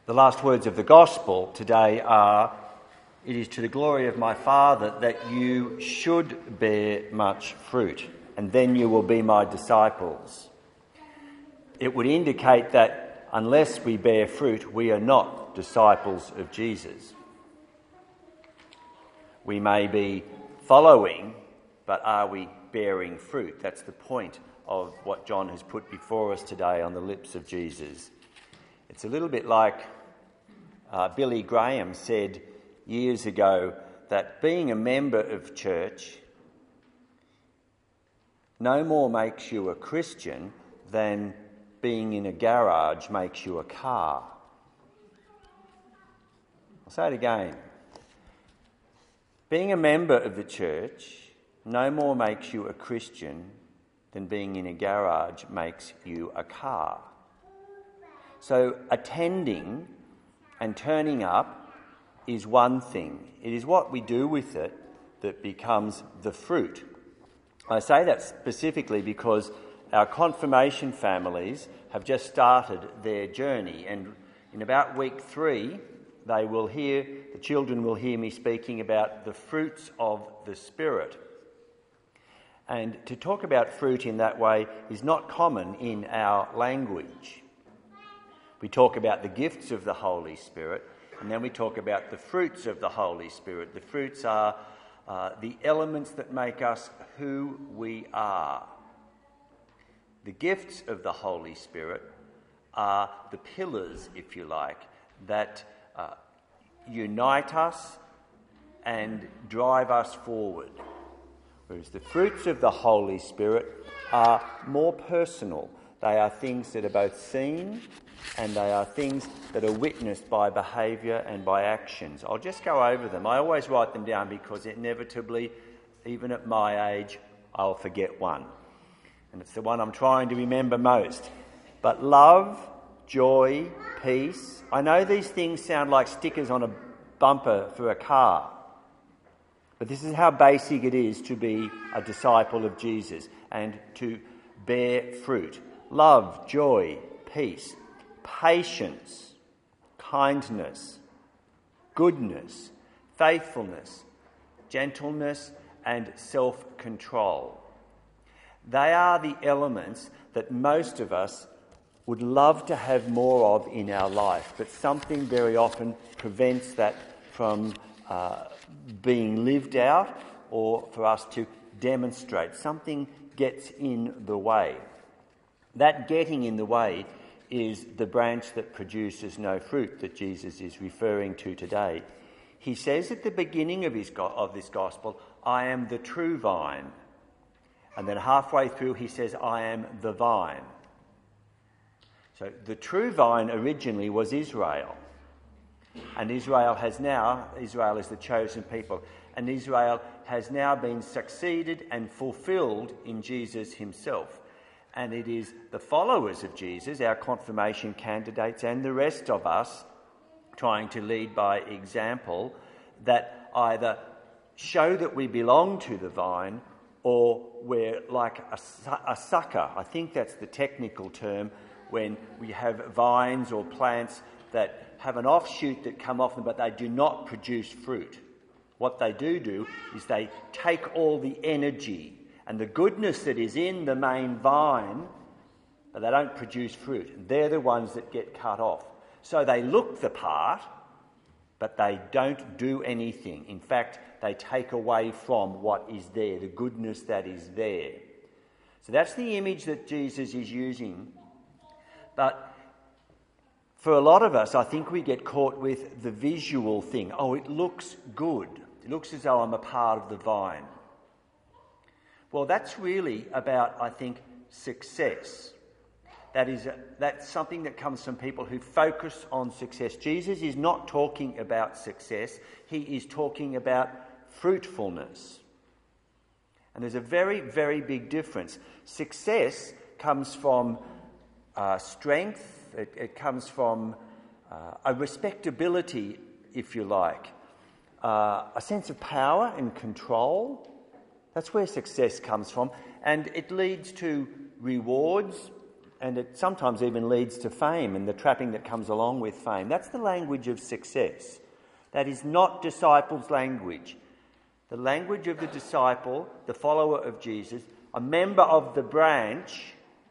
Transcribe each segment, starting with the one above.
The last words of the Gospel today are, "It is to the glory of my Father that you should bear much fruit, and then you will be my disciples." It would indicate that unless we bear fruit, we are not disciples of Jesus. We may be following, but are we bearing fruit? That's the point of what John has put before us today on the lips of Jesus. It's a little bit like Billy Graham said years ago, that being a member of church no more makes you a Christian than being in a garage makes you a car. I'll say it again. Being a member of the church no more makes you a Christian than being in a garage makes you a car. So attending and turning up is one thing. It is what we do with it that becomes the fruit. I say that specifically because our confirmation families have just started their journey, and in about week 3 the children will hear me speaking about the fruits of the Spirit. And to talk about fruit in that way is not common in our language. We talk about the gifts of the Holy Spirit, and then we talk about the fruits of the Holy Spirit. The fruits are the elements that make us who we are. The gifts of the Holy Spirit are the pillars, if you like, that unite us and drive us forward. Whereas the fruits of the Holy Spirit are more personal. They are things that are both seen and they are things that are witnessed by behaviour and by actions. I'll just go over them. I always write them down because inevitably, even at my age, I'll forget one. And it's the one I'm trying to remember most. But love, joy, peace. I know these things sound like stickers on a bumper for a car. But this is how basic it is to be a disciple of Jesus and to bear fruit. Love, joy, peace, patience, kindness, goodness, faithfulness, gentleness, and self-control. They are the elements that most of us would love to have more of in our life, but something very often prevents that from being lived out or for us to demonstrate. Something gets in the way. That getting in the way is the branch that produces no fruit that Jesus is referring to today. He says at the beginning of this gospel, "I am the true vine." And then halfway through he says, "I am the vine." So the true vine originally was Israel. And Israel is the chosen people. And Israel has now been succeeded and fulfilled in Jesus himself. And it is the followers of Jesus, our confirmation candidates, and the rest of us trying to lead by example that either show that we belong to the vine or we're like a sucker. I think that's the technical term when we have vines or plants that have an offshoot that come off them, but they do not produce fruit. What they do is they take all the energy and the goodness that is in the main vine, but they don't produce fruit. They're the ones that get cut off. So they look the part, but they don't do anything. In fact, they take away from what is there, the goodness that is there. So that's the image that Jesus is using. But for a lot of us, I think we get caught with the visual thing. Oh, it looks good. It looks as though I'm a part of the vine. Well, that's really about, I think, success. That's something that comes from people who focus on success. Jesus is not talking about success. He is talking about fruitfulness. And there's a very, very big difference. Success comes from strength. It comes from a respectability, if you like, a sense of power and control. That's where success comes from. And it leads to rewards and it sometimes even leads to fame and the trapping that comes along with fame. That's the language of success. That is not disciples' language. The language of the disciple, the follower of Jesus, a member of the branch,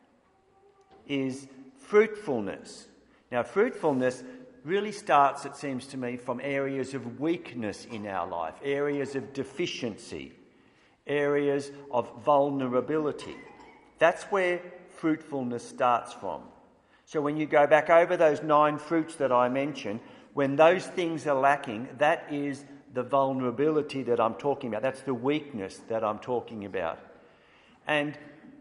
is fruitfulness. Now, fruitfulness really starts, it seems to me, from areas of weakness in our life, areas of deficiency, areas of vulnerability. That's where fruitfulness starts from. So when you go back over those 9 fruits that I mentioned, when those things are lacking, that is the vulnerability that I'm talking about. That's the weakness that I'm talking about. And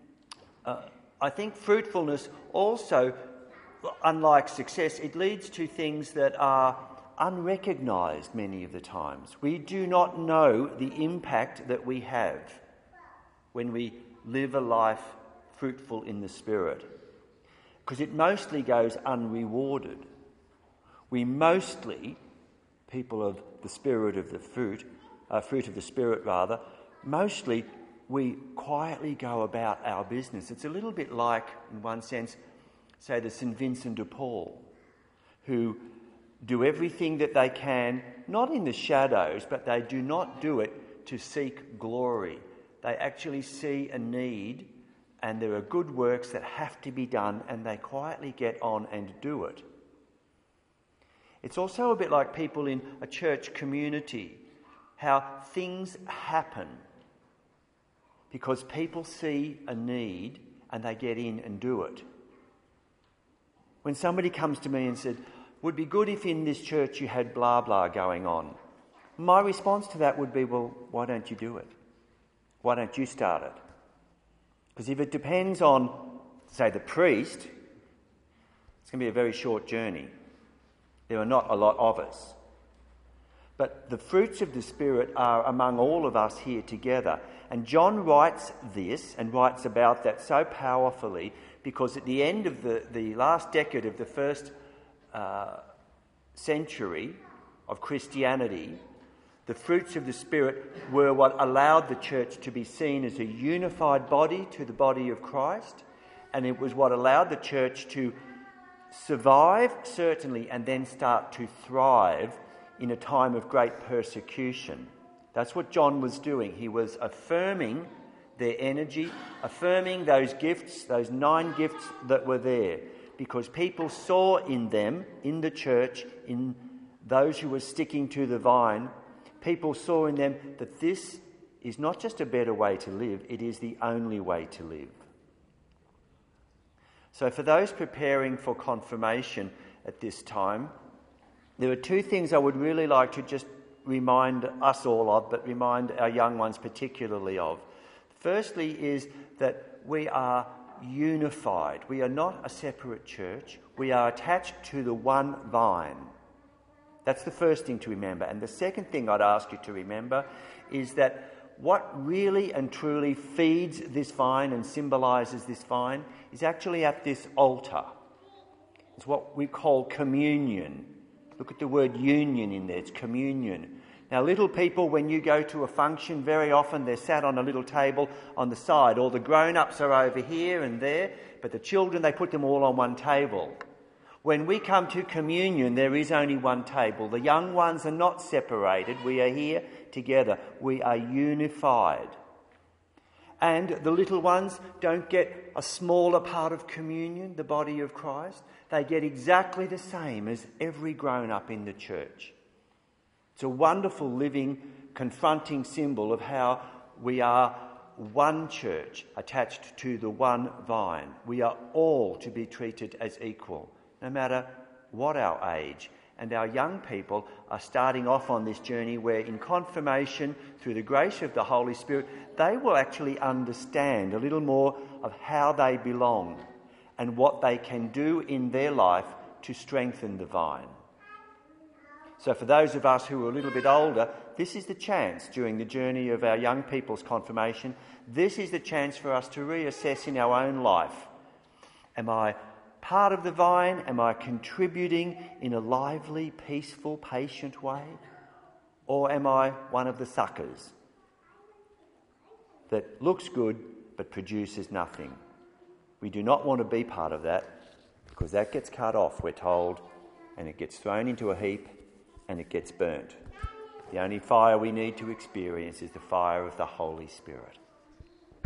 I think fruitfulness also, unlike success, it leads to things that are unrecognised many of the times. We do not know the impact that we have when we live a life fruitful in the Spirit, because it mostly goes unrewarded. We mostly, people of the spirit of the fruit of the Spirit rather, mostly we quietly go about our business. It's a little bit like, in one sense, say the St. Vincent de Paul, who do everything that they can, not in the shadows, but they do not do it to seek glory. They actually see a need, and there are good works that have to be done, and they quietly get on and do it. It's also a bit like people in a church community, how things happen because people see a need and they get in and do it. When somebody comes to me and said, "Would be good if in this church you had blah blah going on," my response to that would be, well, why don't you do it? Why don't you start it? Because if it depends on, say, the priest, it's going to be a very short journey. There are not a lot of us. But the fruits of the Spirit are among all of us here together. And John writes this and writes about that so powerfully because at the end of the last decade of the first century of Christianity, the fruits of the Spirit were what allowed the church to be seen as a unified body to the body of Christ, and it was what allowed the church to survive, certainly, and then start to thrive in a time of great persecution. That's what John was doing. He was affirming their energy, affirming those gifts, those 9 gifts that were there, because people saw in them, in the church, in those who were sticking to the vine, people saw in them that this is not just a better way to live, it is the only way to live. So for those preparing for confirmation at this time, there are 2 things I would really like to just remind us all of, but remind our young ones particularly of. Firstly is that we are unified. We are not a separate church. We are attached to the one vine. That's the first thing to remember. And the second thing I'd ask you to remember is that what really and truly feeds this vine and symbolises this vine is actually at this altar. It's what we call communion. Look at the word union in there. It's communion. Now, little people, when you go to a function, very often they're sat on a little table on the side. All the grown-ups are over here and there, but the children, they put them all on one table. When we come to communion, there is only one table. The young ones are not separated. We are here together. We are unified. And the little ones don't get a smaller part of communion, the body of Christ. They get exactly the same as every grown-up in the church. It's a wonderful, living, confronting symbol of how we are one church attached to the one vine. We are all to be treated as equal, no matter what our age. And our young people are starting off on this journey where in confirmation, through the grace of the Holy Spirit, they will actually understand a little more of how they belong and what they can do in their life to strengthen the vine. So for those of us who are a little bit older, this is the chance during the journey of our young people's confirmation. This is the chance for us to reassess in our own life. Am I part of the vine? Am I contributing in a lively, peaceful, patient way? Or am I one of the suckers that looks good but produces nothing? We do not want to be part of that, because that gets cut off, we're told, and it gets thrown into a heap and it gets burnt. The only fire we need to experience is the fire of the Holy Spirit.